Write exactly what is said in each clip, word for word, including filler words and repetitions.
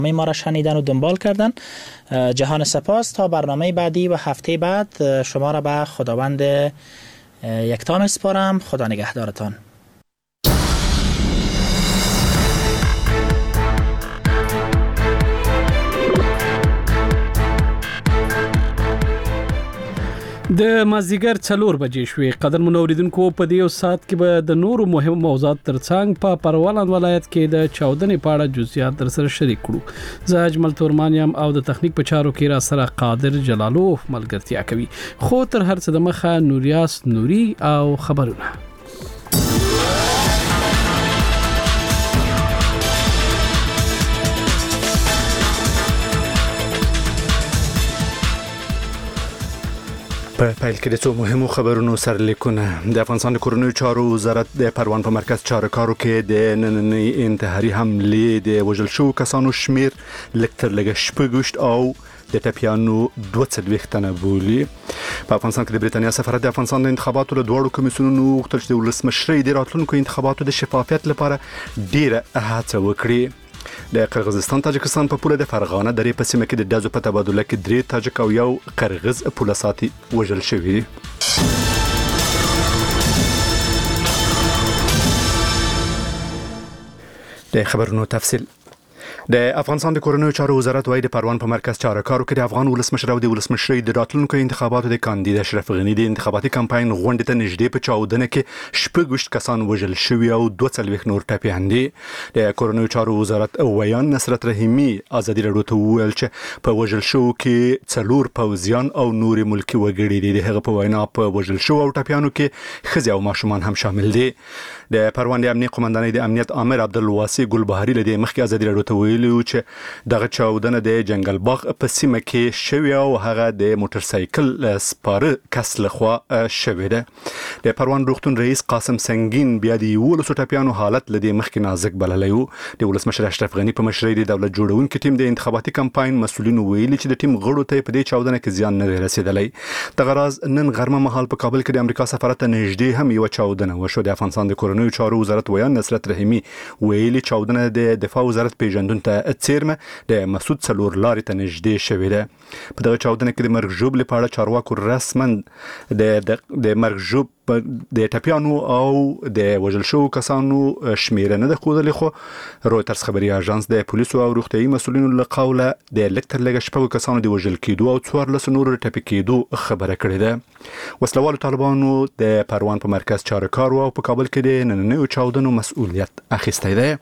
ما را شنیدن و دنبال کردن. جهان سپاس. تا برنامه بعدی و هفته بعد شما را به خداوند یکتا میسپارم. خدا نگهدارتان. د مازدیګر څلور بجې شوې. قدر منوریدونکو په دې یو ساعت کې به د نورو مهم موضوعات ترڅنګ په پروان ولایت کې د چاودنې په اړه جزئیات در سره شریک کړو. زه اجمل تورمانیم او د تخنیک په چارو کې را سره قادر جلالو ملګرتیا کوي. خو تر هر څه د مخه نوریاس نوري او خبرونه. په پیل کې د څو مهمو خبرونو سرلیکونه. د افغانستان د کورنیو چارو وزارت د پروان په مرکز چارکارو کې د نننۍ انتحاري حملې د وژل شوو کسانو شمیر لږ تر لږه شپږ او د ټپیانو دوه څلوېښت تنه بولي. په افغانستان کې د بریتانیا سفارت د افغانستان د انتخاباتو له دواړو کمیسیونونو غوښتل چې د ولسمشرۍ د راتلونکو انتخاباتو د شفافیت لپاره ډیره هڅه وکړي. د قرغیزستان تاجکستان په پوله د فرغانه درې په سیمه کې د ډزو په تبادله کې درې تاجک او یو قرغیز پوله ساتي وژل شوي. د خبرونو تفصیل. د افغانستان د کورنیو چارو وزارت وايي د پروان په مرکز چارکارو کې د افغان ولسمشر او د ولسمشرۍ د راتلونکو انتخاباتو د کاندید اشرف غنی د انتخاباتي کمپاین غونډې ته نږدې په چاودنه کې شپږ کسان وژل شوي او دوه څلوېښت نور ټپیان دي. د کورنیو چارو وزارت ویان نصرت رحیمي ازادي راډیو ته وویل چې په وژل شوو کې څلور پوځیان او نور ملکي وګړي دي. د هغه په وینا په وژل شوو او ټپیانو کې ښځې او ماشومان هم شامل دي. د پروان د امنیت قومندانۍ د امنیت امر عبدالواسع ګلبهاري له دې مخکې ازادي راډیو ته ویلي چې دغه چاودنه د جنگل باغ په سیمه کې شوې او هغه د موټر سایکل سپاره کس لخوا شوې ده. د پروان روغتون رئیس قاسم سنگین بیا د یولسو ټپیانو حالت له دې مخکې نازک بللی و. د ولسمشر اشرف غنی په مشرۍ د دولت جوړونکي ټیم د انتخاباتي کمپاین مسؤلینو ویلي چې د ټیم غړو ته په دې چاودنه کې زیان نه رسیدلی. دغه راز نن غرمه مهال په کابل کې د امریکا سفارت ته نږدې هم یو چاودنه وشو. د افغانستان د کورنیو چارو وزارت ویان نصرت رحیمي ویلي چاودنه د دفاع وزارت پیژندون ته چیرمه د مسعود څلور لارې ته نږدې شوې ده. په دغه چاودنه کې د مرګ ژوبلې په اړه چارواکو رسما د د مرګ ژوب د ټپیانو او د وژل شوو کسانو شمیره نه ده ښودلې. خو رویترز خبري اژانس د پولیسو او روغتیايي مسؤلینو له قوله د لږ تر لږه شپږو کسانو د وژل کېدو او څوارلسو نورو د ټپي کېدو خبره کړې ده. وسلوالو طالبانو د پروان په مرکز چارکارو او په کابل کې د نننیو چاودنو مسؤلیت اخیستی دی.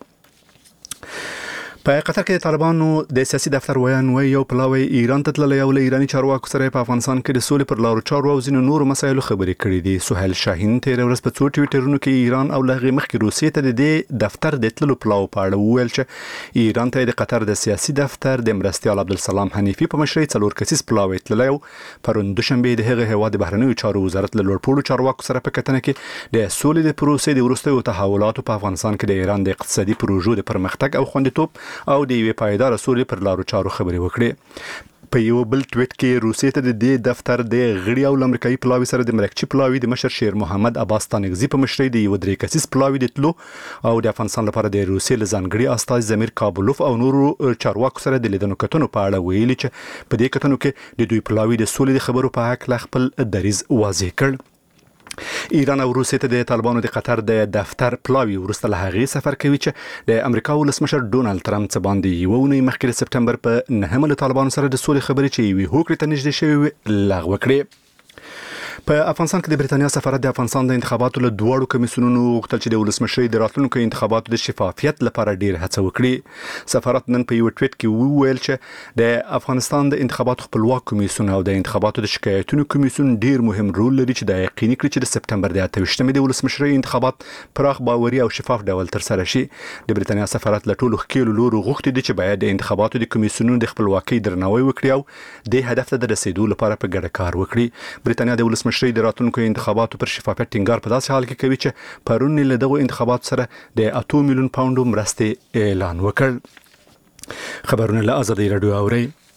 په قطر کې د طالبانو د سیاسي دفتر ویان وی یو پلاوی ایران ته تللی او له ایرانی چارواکو سره په افغانستان کې د سولې پر لارو چارو او ځینو نورو مسایلو خبرې کړې دي. سهیل شاهین تیر ورځ په څو ټویټرونو کې ایران او له هغې مخکې روسیې ته د دې دفتر د تللو پلاو په اړه وویل چې ایران ته د قطر د سیاسي دفتر د مرستیال عبدالسلام حنیفي په مشرۍ څلور کسیز پلاوی تللی او پرون دوشنبه د هغه هیواد د بهرنیو چارو وزارت له لوړپوړو چارواکو سره په کتنه کې د سولې د پروسې د وروستیو تحولاتو په افغانستان کې د ایران د اقتصادي پروژو د پرمختګ او خوندیتوب او د یوې پایدار سولې پر لارو چارو خبرې وکړي. په یو بل ټویټ کې روسیې ته د دې دفتر د غړي او امریکایي پلاوی سره د مرکچی پلاوی د مشر شیر محمد عباس تانګزي په مشرۍ د یو درې کسیز پلاوی د تلو او د افغانستان لپاره د روسیې له ځانګړي استاذ زمیر کابلوف او نورو چارواکو سره د لیدنو کتنو په اړه ویلي چې په دې کتنو کې د دوی پلاوی د سولې د خبرو په حق خپل دریځ واضح کړ. ایران او روسیې ته د طالبانو د قطر د دفتر پلاوی ورسته له هغې سفر کوي چې د امریکا ولسمشر ډونالد ټرمپ څه باندې یوه اونۍ مخکې د سپټمبر په نهمه له طالبانو سره د سولې خبرې چې یوې هوکړې ته نږدې شوې وې لغوه کړې. په افغانستان کې د بریتانیا سفارت د افغانستان د انتخاباتو له دواړو کمیسیونونو غوښتل چې د ولسمشرۍ د راتلونکو انتخاباتو د شفافیت لپاره ډیر هڅه وکړي. سفارت نن په یو ټویټ کې وویل چې د افغانستان د انتخاباتو خپلواک کمیسیون او د انتخاباتو د شکایتونو کمیسیون ډیر مهم رول لري چې د یقیني کړي چې د سپټمبر د اته ویشتمې د ولسمشرۍ انتخابات پراخ باوري او شفاف ډول ترسره شي. د بریتانیا سفارت له ټولو ښکېلو لورو غوښتي دي چې باید د انتخاباتو د کمیسیونونو د خپلواکۍ درناوی وکړي او د هدف ته د رسیدو لپاره په ګډه کار وکړي. بریتانیا د ولسمشرۍ د راتلونکو انتخاباتو پر شفافیت ټینګار په داسې حال کې کوي چې پرون له دغو انتخاباتو سره د اته میلیون پاونډو مرستې اعلان وکړ. خبرونه له ازادي راډیو اوري.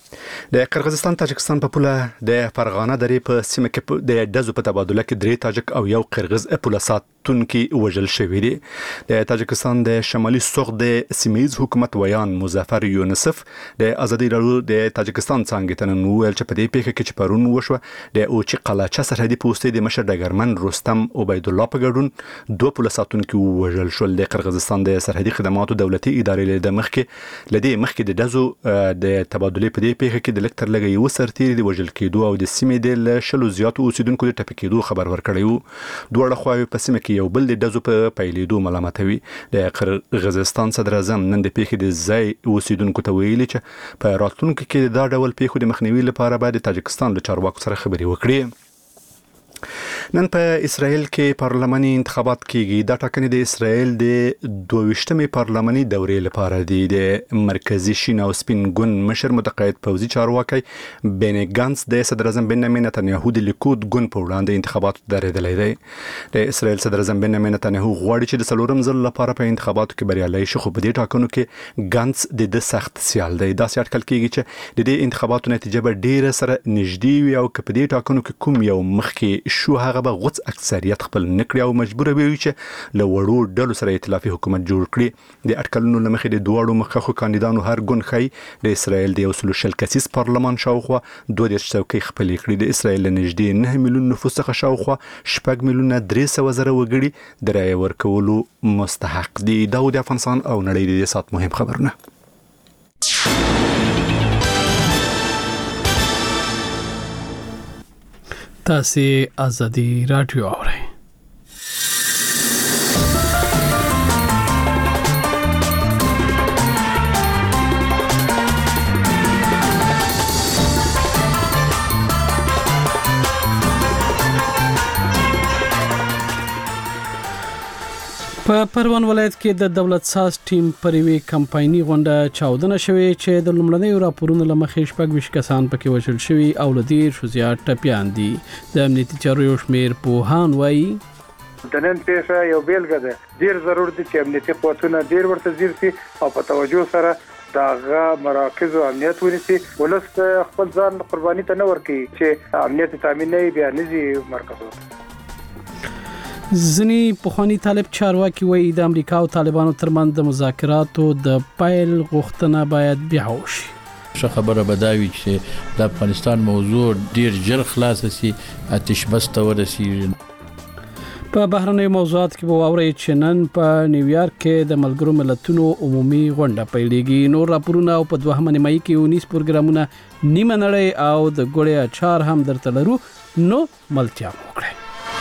د قرغیزستان تاجکستان په پوله د فرغانه درې په سیمه کې د دزو په تبادله کې درې تاجک او یو قرغیز پوله ساتونکي وژل شوی دي. د تاجکستان د شمالي سوغ د سیمایي حکومت ویان مظفر یونسف د ازادي راډیو د تاجکستان څنګه تنن ویل چې په دې پیښه کې چې پرون وشو د اوچی قلاچه سرحدي پوسټې د مشر ډګرمن رستم عبید الله په ګډون دوه پوله ساتونکي وژل شول. د قرغیزستان د سرحدي خدماتو دولتي ادارې د مخکې لدی مخکې د دزو د تبادله په دې پیښه کې د لکتر لګي یو سرتیری د وژل کېدو او د سیمې د شلو زیاتو اوسیدونکو د ټپي کېدو خبر ورکړی وو. دوه خواوې په سیمه کې یو بل د دزو په پیلېدو ملامتوي. د قرغیزستان صدر اعظم نن د پیښې د ځای اوسیدونکو ته ویلي چې په راتلونکي کې دا ډول پیښو د مخنیوي لپاره باید تاجکستان له چارواکو سره خبرې وکړي. نن په اسرائیل کې پارلماني انتخابات کېږي. دا ټاکنې د اسرائیل د دوه پارلماني دورې لپاره دي. د مرکزی شین او سپین ګوند مشر متقاعد پوځي چارواکي بنی ګانس د صدر اعظم بنیامین نتنیاهو د لیکود ګوند په وړاندې انتخاباتو درېدلی دی. د اسرائیل صدر اعظم بنیامین نتنیاهو غواړي چې د څلورم ځل لپاره په انتخاباتو کې بریالی شي، خو په دې ټاکنو کې ګانس د د سخت سیال دی. داسې اټکل کېږي چې د دې انتخاباتو نتیجه به ډیره سره نږدې وي او که په دې ټاکنو کې کوم یو مخکې شو هغه به غوڅ اکثریت خپل نکړي او مجبور وي چې له وړو ډلو سره ائتلافي حکومت جوړ کړي. د اټکلونو له مخې د دوړو مخکښو کاندیدانو هر ګوند ښیي د اسرائیل د یو سلو شل کسیز پارلمان شاوخوا دوه دېرش څوکۍ خپلې کړي. د اسرائیل له نږدې نه میلیون نفوس څخه شاوخوا شپږ میلیونه درې سوه زره وګړي د رایې ورکولو مستحق دي. دا د افغانستان او نړۍ د دې ساعت مهم خبرونه. تاسو ازادي رادیو اورئ. په پروان ولایت کې د دولت ساز ټیم پریوي کمپایني غونډه چاودنه شوې چې د لومړنیو راپورونو لمخې شپږ ویشت کسان پکې وژل شوي او له دې شو زیات ټپیان دي. د امنیتي چارو یو شمېر پوهان وایي د نن پیښه یو بیلګه ده. ډیر ضرور دي چې امنیتي قوتونه ډیر ورته ځیر شي او په توجه سره داغه مراکز او امنیت ونیسي. ولس خپل ځان قرباني ته نه ورکړي چې امنیت تامین نه بیا نزي مرکزونه. ځینی پخوانی طالب چارواکي وایي د امریکا او طالبانو ترمنځ د مذاکراتو د پیل غوښتنه باید بیا وشي. ښه خبره به دا وي چې د افغانستان موضوع ډیر ژر خلاص شي، آتش بس ته ورسیږي. په بهرنیو موضوعات کې به واورئ چې نن په نیویارک کې د ملګرو ملتونو عمومي غونډه پیلېږي. نور راپورونه او په دوهمه نیمایي کې یونیس پروګرامونه نیمه نړۍ او د ګوړې اچار هم درته لرو، نو ملتیا وکړئ.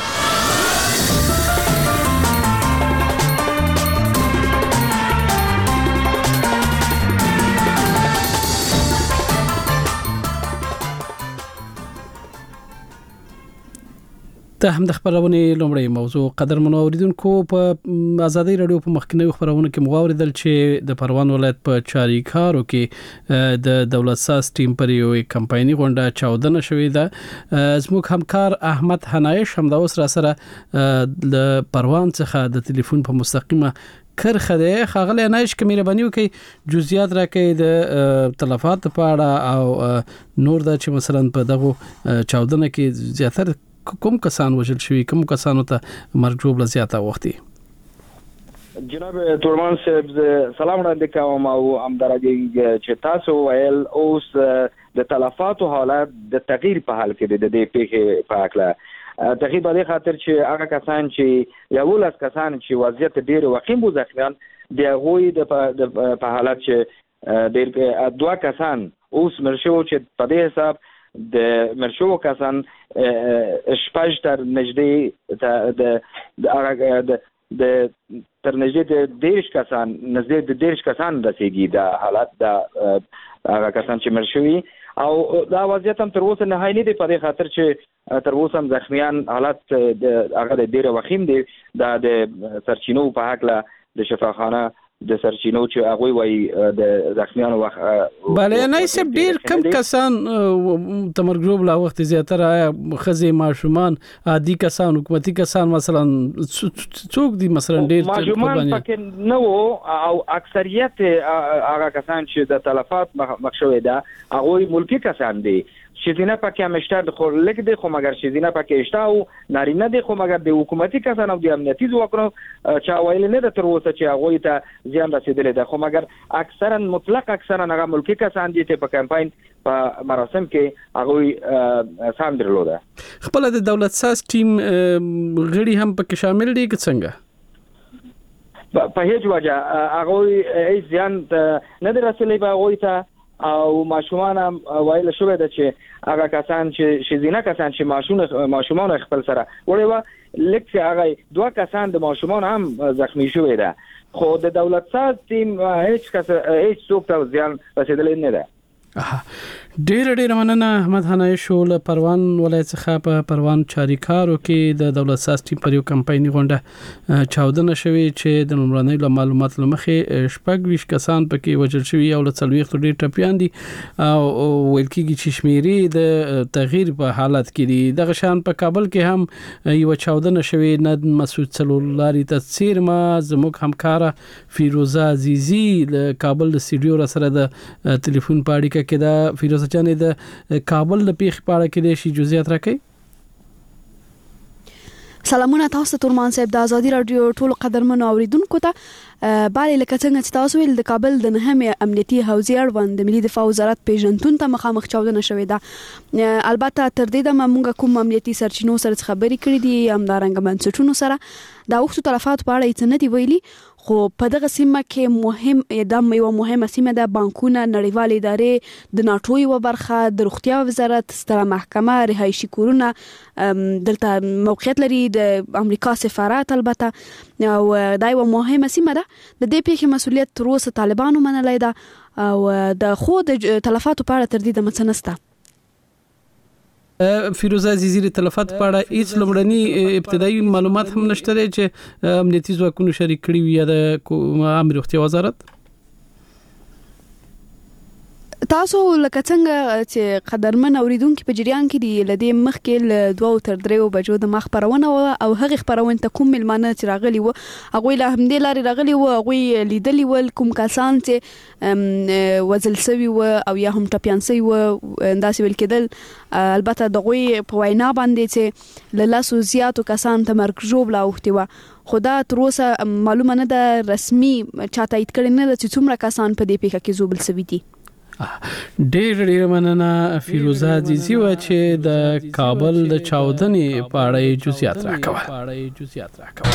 ته هم د خبرونې لومړی موضوع قدرمنو اوریدونکو په ازادي رادیو په مخکنیو خبرونو کې مغواړیدل چې د پروان ولایت په چاریکارو کې د دولت ساز ټیم پر یو کمپایني غونډه چاودنه شوې ده. زموږ همکار احمد حنایش هم د اوس را سره د پروان څخه د ټلیفون په مستقیمه کرخه ده. خاغلی نایش کې مهرباني وکړئ جزئیات راکړئ د تلفات په اړه او نور دا چې مثلا په دغه چاودنه کې زیاتره کوم کسان وژل شوي، کوم کسانو ته مرګ ژوبله زیاته وختي. جناب تورمان صاحب سلام وړاندې کوم او همدارنګه چې تاسو ویل اوس د تلفاتو حالت د تغییر په حال کې د دې پیښې په اړه تغییر په دې خاطر چې هغه کسان چې یولس کسان چې وضعیت ډیر وخیم بو ځخمیان دی هغوی د په حالت چې ډیر دوه کسان اوس مرشو چې په دې حساب د مرشو کسان شپږ تر نږدې د د د تر نږدې د دیرش کسان نږدې د دیرش کسان رسیدي د حالت د هغه کسان چې مرشوي او دا وضعیت هم تر اوسه نهایي نه دی په دې خاطر چې تر اوسه هم زخمیان حالت د هغه د ډیره وخیم دی. دا د سرچینو په حق له د شفاخانه د سرچینو چې هغه وایي د زخمیانو وخت بله نه سب ډیر کم کسان تمرګروب لا وخت زیاتره خزي ماشومان عادي کسان حکومتي کسان مثلا څوک دي مثلا ډیر ماشومان پکې نو او اکثریت هغه کسان چې د تلفات مخشوي ده هغه ملکی کسان دي شیزینه پکې همشته خو لګ دي خو مګر شیزینه پکې شته او نارینه دي خو مګر د حکومتي کسانو د امنیتي ځواکونو چا ویل نه د تر اوسه چې هغه ته زیان رسیدلی ده خو مګر اکثرا مطلق اکثرا هغه ملکی کسان دي چې په کمپاین په مراسم کې هغه سام درلوده. خپل د دولت ساز ټیم غړي هم پکې شامل دي که څنګه؟ په هیڅ وجه هغه هیڅ زیان نه درسلی به هغه ته او ماشومان وایل شوې ده چې هغه کسان چې شیزینه کسان چې ماشومان ماشومان خپل سره وړي و لکه هغه دوه کسان د ماشومان هم زخمی شوې ده خو د دولت ساز ټیم هیڅ کس هیڅ څوک ته زیان رسیدلی نه ده. ډیر ډیر مننه احمد حنای شول پروان ولایت څخه په پروان چاریکارو کې د دولت ساز ټیم پر یو کمپایني غونډه چاودنه شوې چې د لومړنۍ معلومات لمخې شپږ ویش کسان پکې وژل شوي او له څلوېښت ډیر ټپیان دي او ویل کېږي چې شمیرې د تغییر په حالت کې دي. دغه شان په کابل کې هم یو چاودنه شوې ند مسعود څلورلاري تصویر ما زموږ همکاره فیروزه عزیزی له کابل د سټډیو سره د ټلیفون په اړیکه کې دا فیروزه چانه د کابل د پیښ په اړه کې د شي جزئیات راکړي. سلامونه تاسو ته تورمان صاحب د ازادي رادیو ټول قدرمنو اوریدونکو ته بالي لکه څنګه چې تاسو ویل د کابل د نهم امنیتي حوزې اړوند د ملي دفاع وزارت پیژنتون ته مخامخ چاودنه شوې ده. البته تر دې د موږ کوم امنیتي سرچینو سره خبرې کړې دي هم دا رنګ بنسټونو سره د وختو تلفات په اړه هیڅ نه دی ویلي خو په دغه سیمه کې مهم د یو مهمه سیمه د بانکونه نړیوال ادارې د ناټو یو برخه د روغتیا وزارت ستره محکمه رهایشي کورونه دلته موقعیت لري د امریکا سفارت البته او دا یو مهمه سیمه ده. د دې پیښې مسؤلیت تر اوسه طالبانو منلای ده او د خو د تلفاتو په اړه تر دې د مڅنسته. فیروزه عزیزی د تلفات په اړه هیڅ لومړني ابتدایي معلومات هم نشته چې امنیتي ځواکونو شریک کړي وي د امر روغتیا وزارت. تاسو لکه څنګه چې قدرمن اوریدونکو په جریان کې دی لدې مخکې ل دوه تر دریو بجو د مخ خبرونه او هغه خبرونه ته کوم ملمانه چې راغلي وو هغه له همدې لارې راغلي وو هغه لیدلی ول کوم کسان چې وزل سوي وو او یا هم ټپيان سوي وو انداسې ویل کېدل. البته دغه په وینا باندې چې له لاسو زیاتو کسان ته مرګ جوړ لا وختي و خدا تر اوسه معلومه نه ده رسمي چاته ایت کړي نه چې څومره کسان په دې پیښه کې زوبل سوي دي. ډېر ډېر مننه فیروزه عزیزی و چې د کابل د چاودنې په اړه جزئیات راکوه.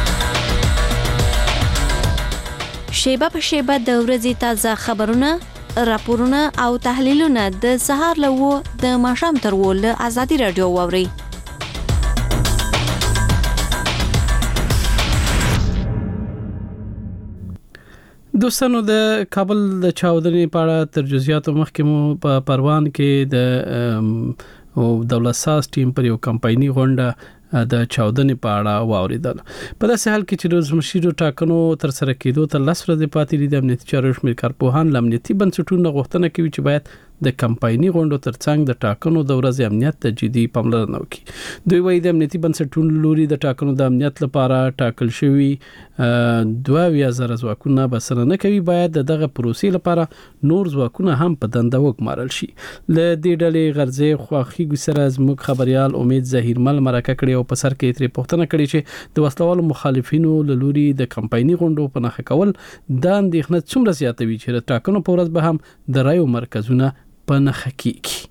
شیبه په شیبه د ورځې تازه خبرونه راپورونه او تحلیلونه د سهار له د ماښام تر ول ازادي رادیو ووري. دوستانو د کابل د چاودنې په اړه تر جزئیاتو مخکې مو په پروان کې د دولت ساز ټیم پر یو کمپایني غونډه د چاودنې په اړه واوریدل. په داسې حال کې چې روزمشیرو ټاکنو تر سره کېدو ته لس ورځې پاتې دي د امنیتي چارو شمېر کارپوهان له امنیتي بنسټونو غوښتنه کوي چې باید د کمپایني غونډو ترڅنګ د ټاکنو د ورځې امنیت ته جدي پاملرنه وکړي. دوی وايي د امنیتي بنسټونو لوري د ټاکنو د امنیت لپاره ټاکل شوی دوه ویا زره ځواکونه بسنه نه کوي، باید دغه پروسې لپاره نور ځواکونه هم په دنده وګمارل شي. له دې ډلې غرضې خواخي ګسره زموږ خبريال امید ظهیرمل مرکه کړي او په سر کې ترې پوښتنه کړې چې د وسلوالو مخالفینو له لوري د کمپایني غونډو په نخښه کول د اندېښنې څومره زیاتوي چې د ټاکنو په ورځ به هم د رایو مرکزونه په نخښه کېږي.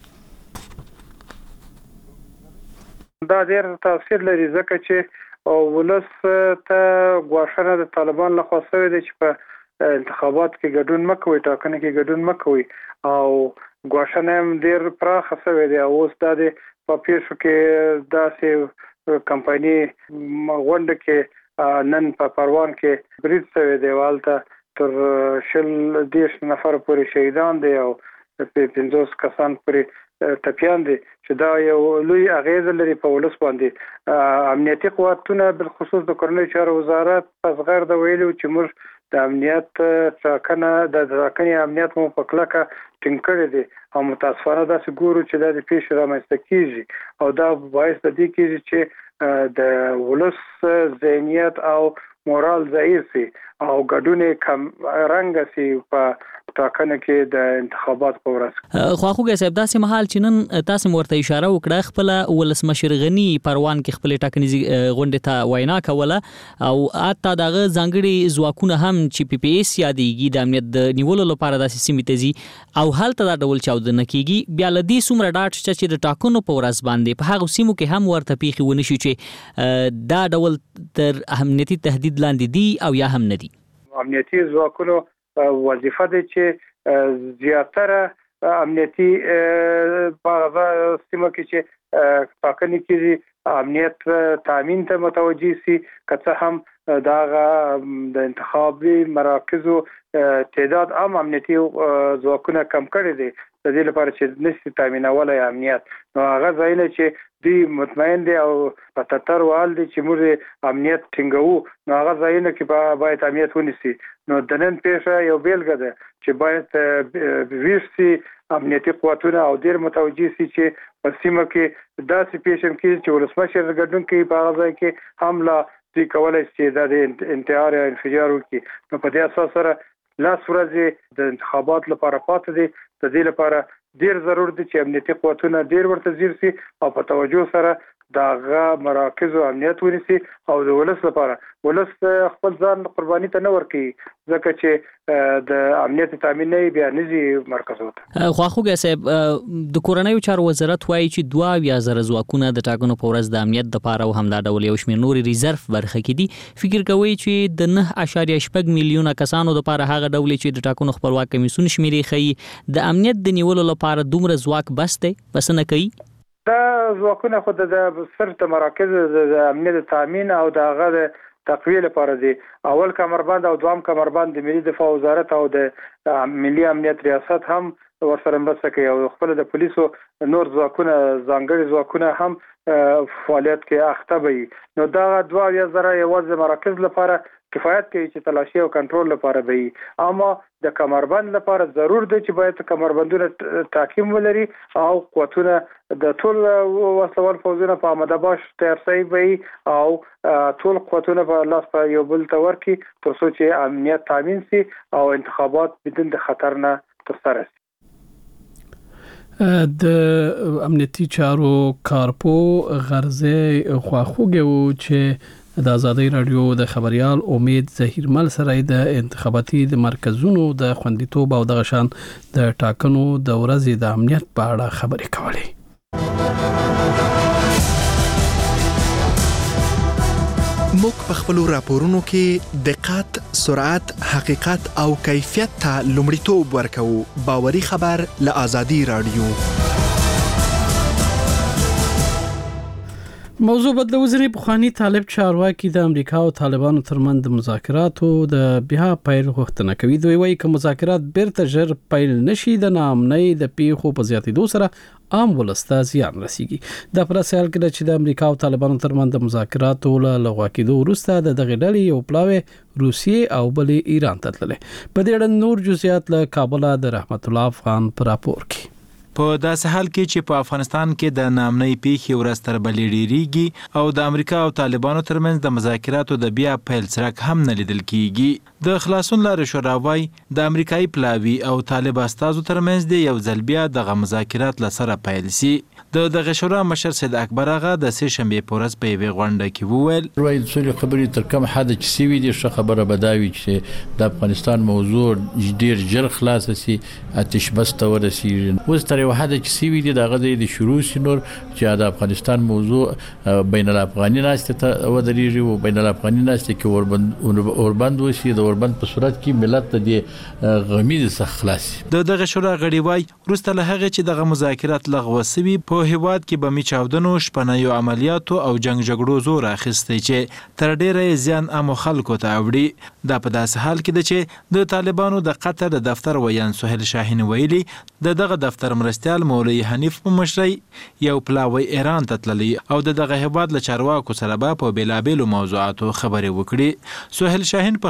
دا ډېر تاثیر لري ځکه چې ولس ته غواړنه د طالبان له خوا شوې ده چې په انتخابات کې ګډون مکوي، ټاکنو کې ګډون مکوي او غواړنه هم ډېر پراخه شوې ده. اوس دا د په پیښو کې داسې کمپایني غونډه کې نن په پروان کې بریټ شوې ده، والته تر شل دیش نفر پورې شهیدان دي او په پنځوس کسان پورې ټپيان دي چې دا یو لوی اغیز لري په ولس باندې. امنیتي قوتونه بل خصوص د کورنۍ چارو وزارت پس غیر د ویلو چې موږ د امنیت ټاکنه د ټاکنې امنیت مو په کلکه ټینګ کړی دی او متاسفانه داسې ګورو چې دا د پیښې رامنځته کیږي او دا باعث د دې کیږي چې د ولس ذهنیت او مورال ضعیف سي او ګډونه کم رنګ سي په ټاکنه کې د انتخابات په ورځ. خواخوږه صاحب داسې محل چې نن تاسو ورته اشاره وکړه خپل ولسمشر غنی پروان کې خپل ټاکنیزي غونډه ته وینا کوله او اته دغه ځانګړي ځواکونه هم چې پی پی ایس یادېږي د امنیت د نیولو لپاره داسې سیمې ته ځي او هلته دا ډول چاودنه کیږي بیا لدی سومره ډاټ چې د ټاکنو په ورځ باندې په هغه سیمو کې هم ورته پیخي ونی شي چې دا ډول تر امنیتي تهدید لاندې دي او یا هم نه دي. امنیتي ځواکونو وظیفه ده چې زیاتره امنیتي په سیمه کې چې ټاکنې کیږي امنیت تامین ته متوجي سي که هم دغه د انتخابي مراکزو تعداد عام امنیتي ځواکونه کم کړي دي د دې لپاره چې نشي تامینولای امنیت نو هغه ځایونه چې دی مطمئن دي او په تتر وال دي چې موږ امنیت ټینګو نو هغه ځایونه کې باید امنیت ونیسي نو د نن پیښه یو بیلګه ده چې باید ویسي امنیتي قوتونه او ډیر متوجي سي چې په سیمه کې داسې پیښه کې چې ولسمشر ګډون کوي په هغه ځای کې حمله دي کولای شي د انتحار یا انفجار وکړي نو په دې اساس سره لاس ورځې د انتخابات لپاره پاتې دي د دې لپاره ډیر ضروري دي چې امنیتي قوتونه ډیر ورته ځیر سي او په توجه سره دغه مراکز او امنیت ونیسي او د ولس لپاره ولس خپل ځان قرباني ته نه ورکوي ځکه چې د امنیت تامین نه بیا نزي مرکز وته. خواخوږه صاحب د کورنیو چارو وزارت وایي چې دوه یا زره ځواکونه د ټاکنو په ورځ د امنیت لپاره او هم دا ډول یو شمېر نوري ریزرف برخه کې دي فکر کوي چې د نه اشاریه شپږ میلیونه کسانو لپاره هغه ډول چې د ټاکنو خپلواک کمیسیون شمیرې خي د امنیت د نیولو لپاره دومره ځواک بس دی بس نه کوي دا ځواکونه خو د صرف د مراکز د امنیت تامین او د هغه تقویه لپاره دي اول کمربند او دوام کمربند د ملي دفاع وزارت او د ملي امنیت ریاست هم ورسره مرسته کوي او خپل د پولیسو نور ځواکونه ځانګړي ځواکونه هم فعالیت کې اخته وي نو دا دوه یا زره یوازې مراکز لپاره کفایت کوي چې تلاشي او کنټرول لپاره وي اما د کمربند لپاره ضرور دی چې باید کمربندونه تحکیم ولري او قوتونه د ټول وسلوال فوجونه په آماده باش تیار شوي وي او ټول قوتونه په لاس په یو بل تور کې تر څو چې امنیت تامین شي او انتخابات بدون د خطر نه ترسره شي. د امنیتي چارو کارپو غرضه خواخوږه و چې د ازادي رادیو د خبريال امید ظهیرمل سره د انتخاباتي د مرکزونو د خوندیتوب او د غشان د ټاکنو د ورځې د امنیت په اړه خبرې کولې. موږ په خپل راپورونو کې دقت، سرعت، حقیقت او کیفیت ته لومړیتوب ورکوو. باوري خبر له ازادي رادیو. موضوع بدلو ځنې پخوانی طالب چارواکي د امریکا او طالبانو ترمنځ د مذاکراتو د بیا پیل غوښتنه کوي. دوی وایي چې مذاکرات بیرته ژر پیل نشي د ناامنۍ د پیښو په زیاتېدو سره عام ولسته زیان رسیږي. دا پر اساس کې چې د امریکا او طالبانو ترمنځ د مذاکراتو له لغوه کېدو وروسته د دغه ډلې یو پلاوی روسیې او بلې ایران ته تللې. په دې اړه نور جزئیات له کابل د رحمت الله افغان پر راپور کې. په داسې حال کې چې په افغانستان کې د ناامنۍ پیښې ورځ تر بلې ډېریږي او د امریکا او طالبانو ترمنځ د مذاکراتو د بیا پیل څرک هم نه لیدل کیږي. د خلاصون لارې شورا وايي د امریکایي پلاوي او طالب استازو ترمنځ د یو ځل بیا دغه مذاکرات لسره پیل سي. د دغه شورا مشر سید اکبر اغا د سې شنبې په ورځ په یوې غونډه کې وویل روي څلې خبرې تر کوم حد چې سوي دي ښه خبره بداوي چې د افغانستان موضوع ډیر ژر خلاص سي آتش بس ته ورسیږي. اوس تر یو حد چې سوي دي دغه د شروع سينور چې د افغانستان موضوع بین الافغاني ناشته ته ودرېږي او بین الافغاني ناشته کې اوربند اوربند وشي د اوربند په صورت کې ملت ته د غمیز څخه خلاص. د دغه شورا غړي وايي وروسته له هغه چې دغه مذاکرات لغوه شوي په هیواد کې به می چاودنو شپنایو عملیاتو او جنگ جګړو زور اخیستی چې تر ډیره زیان عام خلکو ته اوړي. دا په داسې حال کې ده چې د طالبانو د قطر د دفتر ویان سهیل شاهین ویلي د دغه دفتر مرستیال مولوی حنیف په مشرۍ یو پلاوی ایران ته تللی او د دغه هیواد له چارواکو سره به په بیلابیلو موضوعاتو خبرې وکړي. سهیل شاهین په خپل ټویټر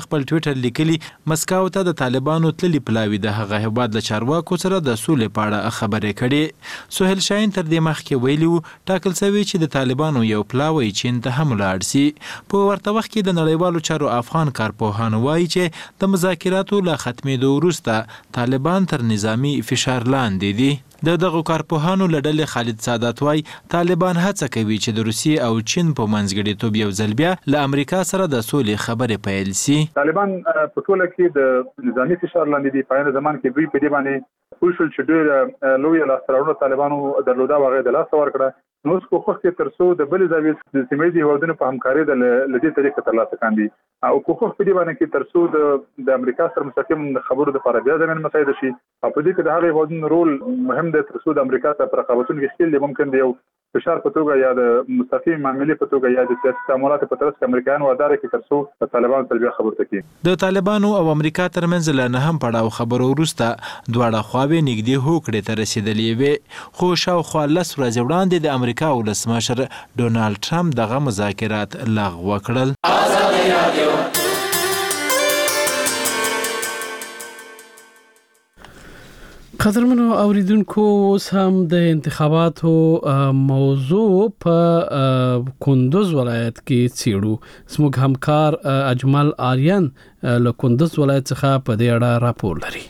ټویټر لیکلي مسکو ته د طالبانو تللي پلاوي د هغه هیواد له چارواکو سره د سولې په اړه خبرې کړې. سهیل شاهین تر دې مخکې ویلي وو ټاکل شوی چې د طالبانو یو پلاوی چین ته هم لاړ شي. په ورته وخت کې د نړیوالو چارو افغان کارپوهانو وایي چې د مذاکراتو له ختمېدو وروسته طالبان تر نظامی فشار لاندې دي. د دغه کارپوهانو له ډلې خالد سادات وایي طالبان هڅه کوي چې د روسیې او چین په منځګړیتوب یو ځل بیا له امریکا سره د سولې خبرې پیل شي. طالبان په ټوله کې د نظامی فشار لاندې دي. په عین زمان کې دوی په دې باندې پوښل چې ډېر لوی لاسته طالبانو درلوده واغې د لاس ورکړه. نو اوس کوښښ کې ترڅو د بل ځای د سیمې دی هیوادونو په همکاري د لدې طریقې تر لاسه کاندي او کوښښ په دې باندې کې ترڅو د د امریکا سره مستقیم خبرو د لپاره بیا زمين مساعده شي. په دې کې د هغه هیوادونو رول مهم دی ترڅو د امریکا سره رقابتونه کې شتل ممکن دی یو فشار په توګه یا د مستقیم معاملې په توګه یا د سیاسي تعاملات په ترڅ کې امریکایان وادار کې ترڅو د طالبانو تر بیا خبرته کوي. د طالبانو او امریکا ترمنځ له نه هم پړاو خبرو وروسته دواړه خواوې نږدې هوکړې ته رسیدلې وې. خو شاوخوا لس ورځې وړاندې د امریکا ولسمشر ډونالد ټرمپ دغه مذاکرات لغوه کړل. قدرمنو اوریدونکو اوس هم د انتخاباتو موضوع په کندوز ولایت کې څیړو. زموږ همکار اجمل آریان له کندوز ولایت څخه په دې اړه راپور لري.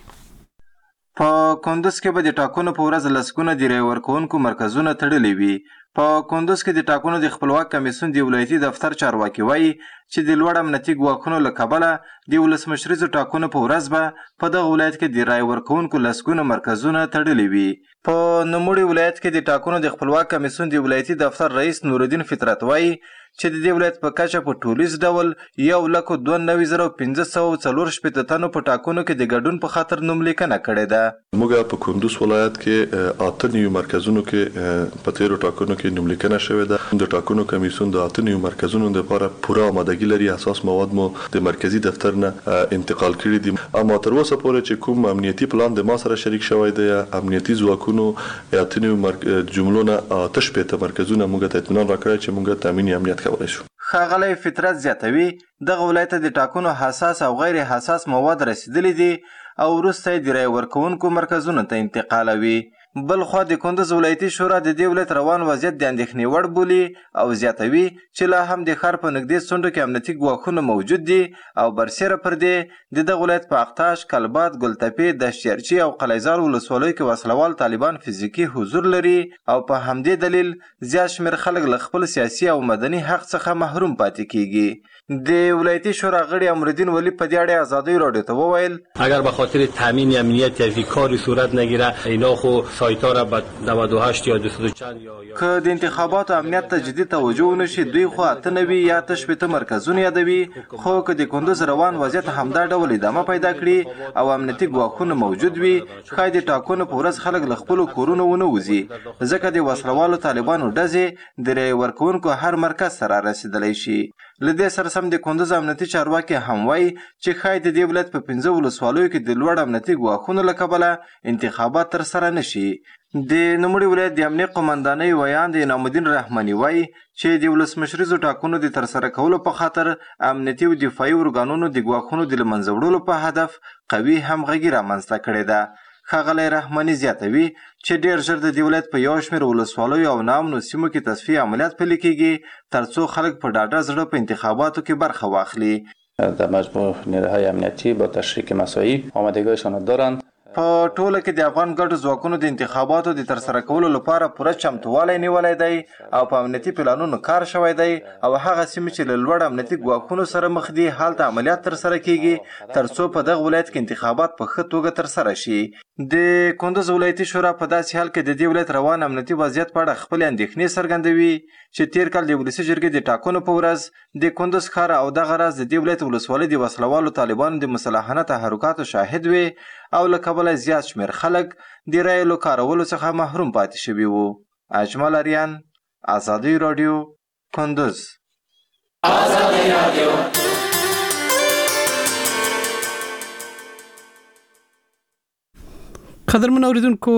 په کندوز کې به د ټاکنو په ورځ لسګونه د رای ورکوونکو مرکزونه تړلي وي. په کندوز کې د ټاکنو د خپلواک کمیسیون د ولایتي دفتر چارواکي وایي چې د لوړ امنیتي ګواښونو له کبله د ولسمشریزو ټاکنو په ورځ به په دغه ولایت کې د رای ورکوونکو لسګونه مرکزونه تړلي وي. په نوموړي ولایت کې د ټاکنو د خپلواک کمیسیون د ولایتي دفتر رئیس نورالدین فطرت وایي چې د دې ولایت په کچه په ټولیز ډول یو لک دوه نوي زره پنځه سوه څلور شپېته تنو په ټاکنو کې د ګډون په خاطر نوملیکنه کړې ده. موږ په کندوز ولایت کې اته نوي مرکزونو کې په تیرو ټاکنو کې نوملیکنه شوې ده. د ټاکنو کمیسیون د اته نوي مرکزونو لپاره پوره آمادګي لري. اساس مواد مو د مرکزی دفتر نه انتقال کړي دي. اما تر اوسه پورې چې کوم امنیتي پلان د ما سره شریک شوی دی امنیتي ځواکونو اته نوي جملو نه اته شپېته مرکزونه موږ ته اطمینان راکړی چې موږ تامین امنیت کولی شو. ښاغلی فطرت زیاتوي دغه ولایت د ټاکنو حساس او غیر حساس مواد رسیدلي دي او وروسته یې د رای ورکوونکو مرکزونو ته انتقالوي. بل خوا د کندوز ولایتي شورا د دې ولایت روان وضعیت د اندېښنې وړ بولي او زیاتوي چې لا هم د ښار په نږدې څنډو کې امنیتي ګواښونه موجود دي او برسیره پر دې د دغه ولایت په اقتاش، کلبات، ګلتپې، دشتیارچي او قلیزار ولسوالیو کې وسلوال طالبان فزیکي حضور لري او په همدې دلیل زیات شمېر خلک له خپل سیاسي او مدني حق څخه محروم پاتې کیږي. د ولایتي شورا غړي امرالدین ولی په دې اړه ازادي راډیو ته وویل اگر به خاطر تامین امنیت از کاری صورت نگیره اینا خو سایت‌ها را به نود و هشت یا دویست و چند یا که د انتخاباتو امنیت ته جدي توجه ونشي دوی خو اته نوي یا اته شپېته مرکزونه یادوي. خو که د کندوز روان وضعیت همدا ډول ادامه پیدا کړي او امنیتي ګواښونه موجود وي ښایي د ټاکنو په ورځ خلک له خپلو کورونو ونه وځي ځکه د وسلوالو طالبانو ډزې د رای ورکوونکو هر مرکز سره رسیدلی شي. له دې سره سم د کندوز امنیتي چارواکي هم وایي چې ښایي د دې ولایت په پنځه ولسوالیو کې د لوړ امنیتي ګواښونو له کبله انتخابات ترسره نه شي. د نوموړي ولایت د امنیې قومندانۍ ویان د انعام الدین رحماني وایي چې د ولسمشریزو ټاکنو د ترسره کولو په خاطر امنیتي او دفاعي ارګانونو د ګواښونو د له منځه وړلو په هدف قوي همغږي رامنځته کړې ده. ښاغلی رحماني زیاتوي چې ډېر ژر د دې ولایت په یو شمېر ولسوالیو او ناامنو سیمو کې تصفیې عملیات پلي کیږي ترڅو خلک په ډاډه زړه په انتخاباتو کې برخه واخلي. در مجموع نیروهای امنیتی با تشریک مساعی آمادگیشان دارند. په ټوله کې د افغان ګډو ځواکونو د انتخاباتو د ترسره کولو لپاره پوره چمتووالی نیولی دی او په امنیتي پلانونو کار شوی دی او هغه سیمې چې له لوړ امنیتي ګواښونو سره مخ دي هلته عملیات ترسره کیږي ترڅو په دغه ولایت کې انتخابات په ښه توګه ترسره شي. د کندوز ولایتي شورا په داسې حال کې د دې ولایت روان امنیتي وضعیت په اړه خپلې اندېښنې څرګندوي چې تیر کال د ولسي جرګې د ټاکنو په ورځ د کندوز ښار او دغه راز د دې ولایت ولسوالۍ د وسلوالو طالبانو د مسلحانه تحرکاتو شاهد وي او له کبله زیات شمېر خلک د رایو له کارولو څخه محروم پاتې شوي وو. اجمل اریان، ازادي راډیو، کندوز. ازادي راډیو قدرمن اوریدونکو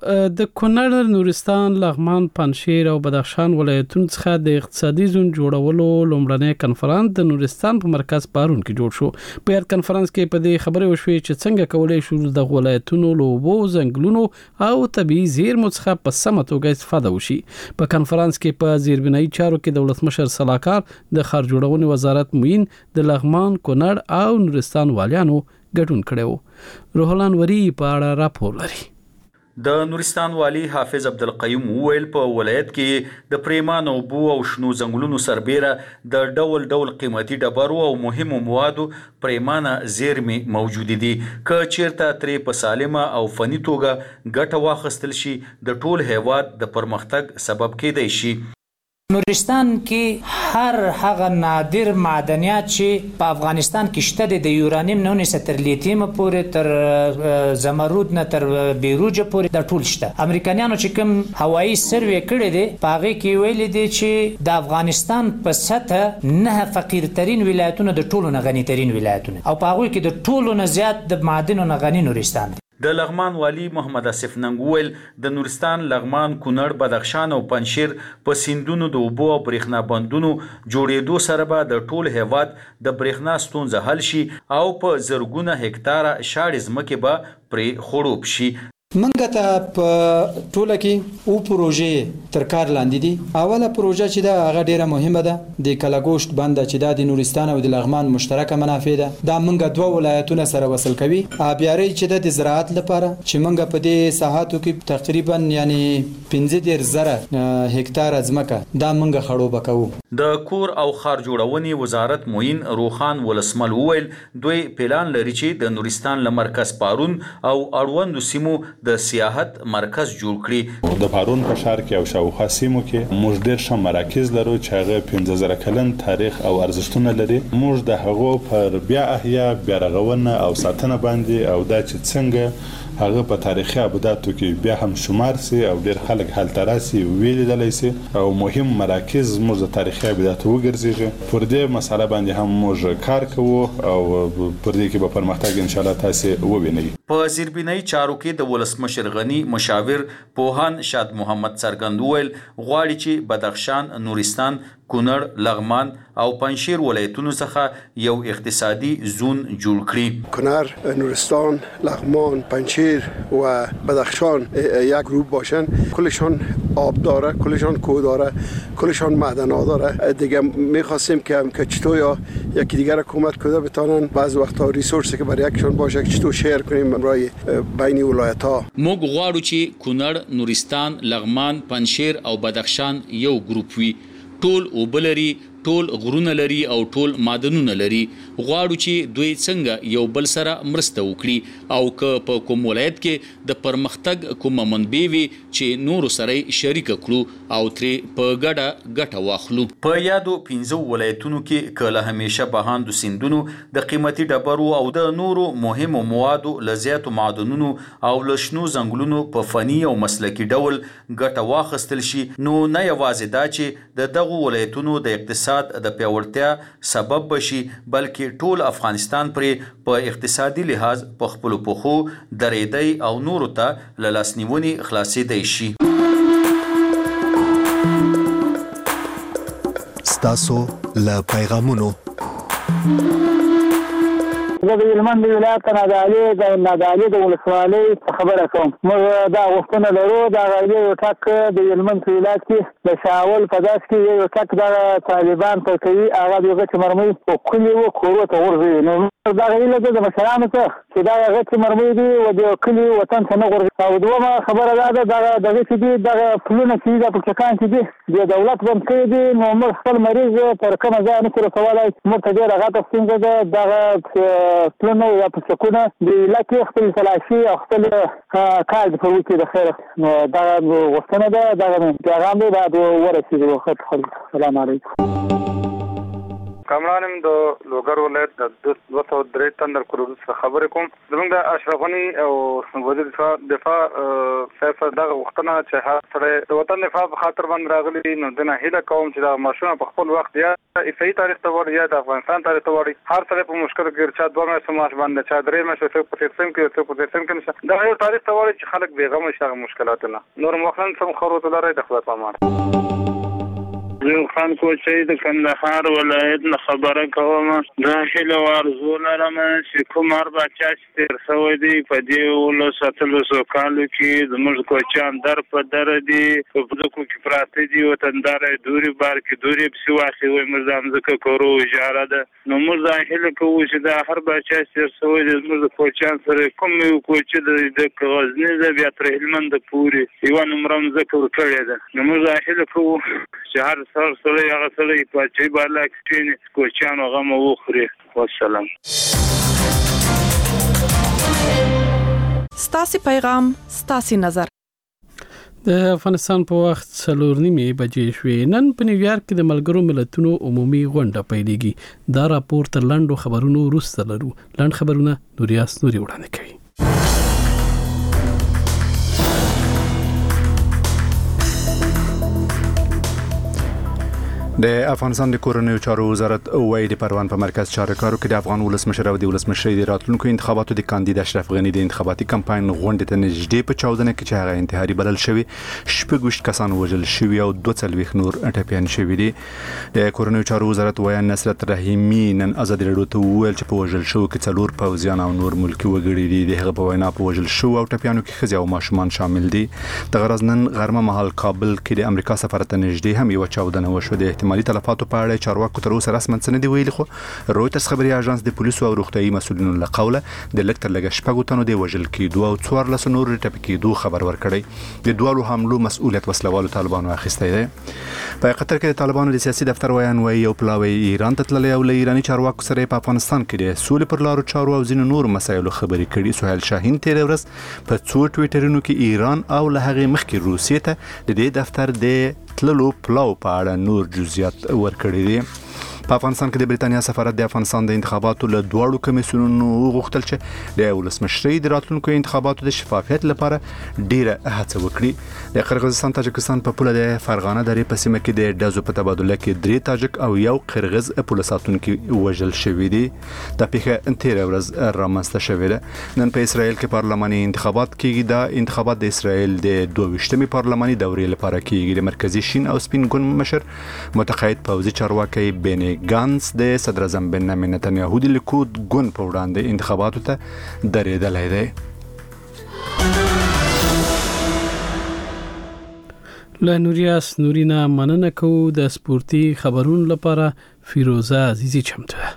د کونړ، نورستان، لغمان، پنجشیر او بدخشان ولایتونو څخه د اقتصادي زون جوړولو لومړنی کنفرانس د نورستان په مرکز پارون کې جوړ شو. په یاد کنفرانس کې په دې خبرې وشوې چې څنګه کولای شو د ولایتونو لوبو، ځنګلونو او طبيعي زیرمو څخه په سمه توګه استفاده وشي. په کنفرانس کې په زیربنایي چارو کې د ولسمشر صلاحکار، د ښار جوړونې وزارت معین، د لغمان، کونړ او نورستان والیانو ګډون کړو. روحان وری په اړه راپور لري. د نورستان والی حافظ عبدالقیوم وویل په ولایت کې د پریمان او بو او شنو ځنګلونو سربیره د ډول ډول قیمتي ډبرو او مهمو موادو پریمانه زیرمې موجود دي. که چیرته ترې په سالمه او فني توګه ګټه واخیستل شي د ټول هیواد د پرمختګ سبب کېدای شي. نورستان کې هر هغه نادر معدنیات چې په افغانستان کې شته دي، د یورانیم نه ونیسه تر لیتیم پورې، تر زمرود نه تر بیروج پورې د ټول شته. امریکایانو چې کوم هوایي سروې کړی دی په هغه کې ویل دي چې د افغانستان په سطح نه فقیر ترين ولایتونه د ټولو نه غني ترين ولایتونه، او په هغه کې د ټولو نه زیات د معدنونو نه غني نورستان دی. د لغمان والی محمد اسف ننګ ویل د نورستان، لغمان، کونړ، بدخشان او پنجشیر په سیندونو د اوبو او برېښنا بندونو جوړېدو سره به د ټول هیواد د برېښنا ستونزه حل شي او په زرګونه هکتاره شاړې ځمکې به پرې خړوب شي. منګه ته په ټوله کې او پروژې تر کار لاندې دي. اوله پروژه چې دا هغه ډیره مهمه ده د کلاګوشت بند چې دا د نورستان او د لغمان مشترکه منافع ده. دا منګه دوه ولایتونه سره وصل کوي. ابياري چې د زراعت لپاره چې منګه په دې ساحاتو کې تقریبا یعنی پنځه ډیر زره هکتار ځمکه دا منګه خړوب کوو. د کور او خار جوړونې وزارت معین روخان ولسمل وویل دوی پلان لري چې د نورستان له مرکز پارون او اړوندو سیمو د سیاحت مرکز جوړ کړي. د پارون په ښار کې او شاوخوا سیمو کې موږ ډېر ښه مراکز لرو چې هغه پنځه زره کلن تاریخ او ارزښتونه لري. موږ د هغو پر بیا احیا، بیا رغونه او ساتنه باندې او دا چې څنګه هغه په تاریخي ابداتو کې بیا هم شمار سي او ډېر خلک هلته راسي ویل دلای سي او مهم مراکز موږ د تاریخي ابداتو وګرځيږي. پر دې مسله باندې هم موږ کار کوو او پر دې کې به پرمختګ ان شاء الله تاسو ووینئ. په زیربنایي چارو کې د ولسمشر غنی مشاور پوهان شاد محمد څرګند ویل غواړي چې بدخشان، نورستان، کونړ، لغمان او پنجشیر ولایتونو څخه یو اقتصادي زون جوړ کړي. کونړ، نورستان، لغمان، پنجشیر و بدخشان یک گروه باشن. کلشان آب داره، کلشان کو داره، کلشان معدن ها داره. دیگه میخواستیم که هم که چطور یا یکی دیگر حکومت کده بتانن بعض وقتا ریسورسی که برای یکشان باشه که چطور شیر کنیم برای بین ولایت ها. موږ غواړو چې کونړ، نورستان، لغمان، پنجشیر او بدخشان یو ګروپ وي. ټول اوبلري، ټول غرونه لري او ټول معدنونه لري. غواړو چې دوی څنګه یو بل سره مرسته وکړي او که په کوم ولایت کې د پرمختګ کوم منبع وي چې نور سره شریک کړو او ترې په ګډه ګټه واخلو. په یادو پنځو ولایتونو کې کله همیشه بهاندو سیندونو د قیمتي ډبرو او د نورو مهمو موادو لزیاتو معدنونو او لشنو ځنګلونو په فني او مسلکي ډول ګټه واخیستل شي، نو نه یوازې دا چې د دغو ولایتونو د اقتصاد د پیاوړتیا سبب بشي بلکې ټول افغانستان پرې په اقتصادي لحاظ په خپلو پښو درېدی او نورو ته له لاسنیونې خلاصېدی شي. ستاسو له پیغامونو زه د هلمند ولایت نادعلي د نادعلي د ولسوالۍ خبره کوم. موږ دا غوښتنه لرو د هغه یو ټک د هلمند ولایت کې د شاول په داس کې یو ټک د طالبان پر کوي هغه د غچ مرمۍ په کلی و کورو ته ورځي. نو دا غیله د مشرانو ته چې دا غچ مرمۍ دی او د کلی وطن ته نه ورځي. او دومره خبره ده دا د غچ دی د پلونه چې د پکان کې دی د دولت بند کړی دی. نو موږ خپل مریض پر کومه ځای نه کړو سوالای موږ ته ډیره غاټه څنګه ده دا پلونه یا پسکونه د علاقې خپل تلاشي او خپل کار د پروتې د خیر دا غوښتنه ده دا پیغام دی دا ورسېږي وخت خلک. سلام علیکم. کامران د لوګر ولایت د دوه سوه درې تندر کورو څخه خبرې کوم. زموږ د اشرف غنی او وزیر دفاع صاحب دغه وختونه چې هر سره د وطن دفاع په خاطر باندې راغلي، نو د نه هیله کوم چې دا ماشوم په خپل وخت یا صحیح تاریخ ته وړي یا د افغانستان تاریخ ته وړي. هر سره په مشکل کې چې دوه میاشتې معاش باندې چا درې میاشتې څوک په تقسیم کې څوک په تقسیم کې نشه، دا یو تاریخ ته وړي چې خلک بیغمه شي مشکلات نه نور مخن سم خروت لري د خپل پامار. زه خان کوچي د کندهار ولایت نه خبره کوم. دا هله ورزو لرم چې کومار بچا چې تر سوې دی په دې ولو ساتلو سو کالو کې زموږ کوچان در په در دي په دغه کې پراته دي وطندار دوري بار کې دوري په واخې وي مرزام زکه کورو اجاره ده. نو موږ ځاهله کوو چې دا هر بچا چې سوې دی زموږ کوچان سره کوم یو کوچ د غزنی د بیا تر هلمند پوري یو نمبرم ذکر کړی ده. نو موږ ځاهله کوو چې هر سر سره هغه سره په چې بالا کې کوچانو غم وخوري. والسلام. ستاسي پیغام ستاسي نظر. د افغانستان په وخت څلور نیمې بجې شوې. نن په نیویارک کې د ملګرو ملتونو عمومي غونډه پیلېږي. دا راپور تر لاندو خبرونو وروسته لرو. لاند خبرونه نوریاس نوري وړاندې کوي. د افغانستان د کورنیو چارو وزارت وایي د پروان په مرکز چارکارو کې د افغان ولسمشر او د ولسمشر د راتلونکو انتخاباتو د کاندید اشرف غنی د انتخاباتي کمپاین غونډې ته نږدې په چاودنه کې چې هغه انتحاري بلل شوی شپږ کسان وژل شوی او دوه څلوېښت نور ټپيان شوی دي. د کورنیو چارو وزارت وایي نصرت رحیمی نن ازادي راډیو ته وویل چې په وژل شو کې څلور پوځیان او نور ملکی وګړي دي. د هغه په وینا په وژل شو او ټپيانو کې ښځې او ماشومان شامل دي. د غرض نن غرمه مهال کابل کې د امریکا سفارت ته نږدې هم یو چاودنه وشوه. د احتمالي تلفاتو په اړه چارواکو تر اوسه رسماً څه نه دی ویلي، خو رویټرز خبري اژانس د پولیسو او روغتيایي مسؤلینو له قوله د لکټر لګ شپږو تنو د وژل کېدو او څوارلس نور ټپي کېدو خبر ورکړی. د دوالو حملو مسؤلیت وسلوالو طالبانو اخیستی دی. په قطر کې د طالبانو د سیاسي دفتر ویان وایي یو پلاوی ایران ته تللی او له ایراني چارواکو سره په افغانستان کې د سولې پر لارو چارو او ځینو نور مسایلو خبرې کړي. سهیل شاهین تیر ورځ په څو ټویټرونو کې ایران او له هغې مخکې روسیې ته د دې دفتر د تللو پلاو په اړه نور جزئیات ورکړي دي. په افغانستان کې د بریتانیا سفارت د افغانستان د انتخاباتو له دواړو کمیسیونونو غوښتل چې د ولسمشرۍ د راتلونکو انتخاباتو د شفافیت لپاره ډیره هڅه وکړي. د قرغیزستان تاجکستان په پوله د فرغانه درې په سیمه کې د ډزو په تبادله کې درې تاجک او یو قرغیز پوله ساتونکي وژل شوي دي. دا پیښه تېره ورځ رامنځته شوې ده. نن په اسرائیل کې پارلماني انتخابات کېږي. دا انتخابات د اسرائیل د دوه ویشتمې پارلماني دورې لپاره کېږي. د مرکزي شین او سپین ګوند مشر متقاعد پوځي چارواکي بیني ګانس د صدر اعظم بنیامین نتنیاهو د لیکود ګوند په وړاندې انتخاباتو ته درېدلی دی. له نوریاس نورینا مننه کوو. د سپورتي خبرونو لپاره فیروزه عزیزی چمتو ده.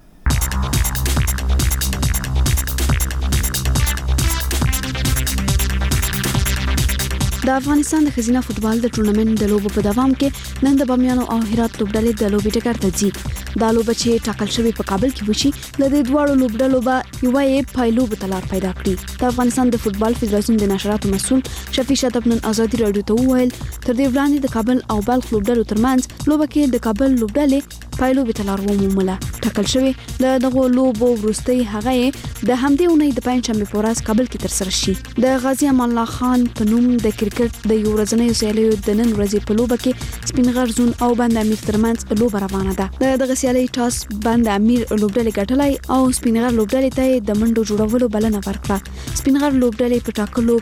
د افغانستان د ښځینه فوتبال د ټورنمنت د لوبو په دوام کې نن د بامیانو او هرات لوبډلې د لوبې ټکر ته ځي. دا لوبه چې ټاکل شوې په کابل کې وشي د دې دواړو لوبډلو به یو یې پایلوب تلار پیدا کړي. د افغانستان د فوتبال فدراسیون د نشراتو مسؤل شفیع شاتب نن ازادي راډیو ته وویل تر دې وړاندې د کابل او بلخ لوبډلو ترمنځ لوبه کې د کابل لوبډلې پایلوب تلار ومومله. ټاکل شوې د دغه لوبو وروستۍ هغه د همدې اونۍ د پنځشنبه په ورځ کابل کې ترسره شي. د غازی امان الله خان په نوم د کرکټ د یو ورځنۍ سیالیو د نن ورځې په لوبه کې سپین غر زون او بند امیر ترمنځ لوبه روانه ده. د دغه سیالي ټاس بند امیر لوبډلې ګټلای او سپین غر لوبډلې ته د منډو جوړولو بلنه ورکړه. سپین غر لوبډلې په ټاکلو